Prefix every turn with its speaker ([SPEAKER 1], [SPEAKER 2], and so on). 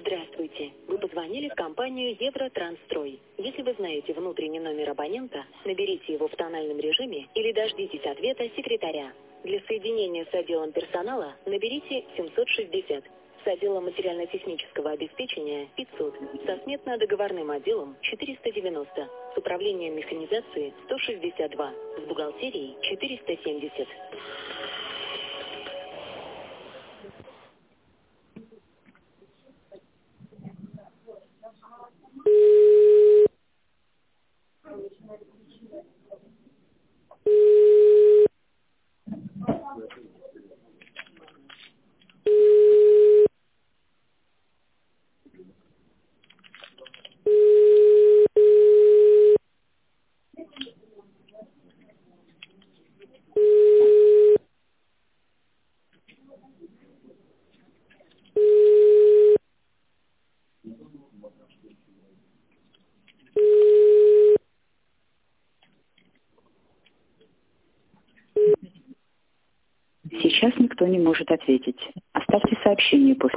[SPEAKER 1] Здравствуйте. Вы позвонили в компанию Евротранстрой. Если вы знаете внутренний номер абонента, наберите его в тональном режиме или дождитесь ответа секретаря. Для соединения с отделом персонала наберите 760. С отделом материально-технического обеспечения 500. Со сметно-договорным отделом 490. С управлением механизации 162. С бухгалтерией 470.
[SPEAKER 2] Сейчас никто не может ответить. Оставьте сообщение после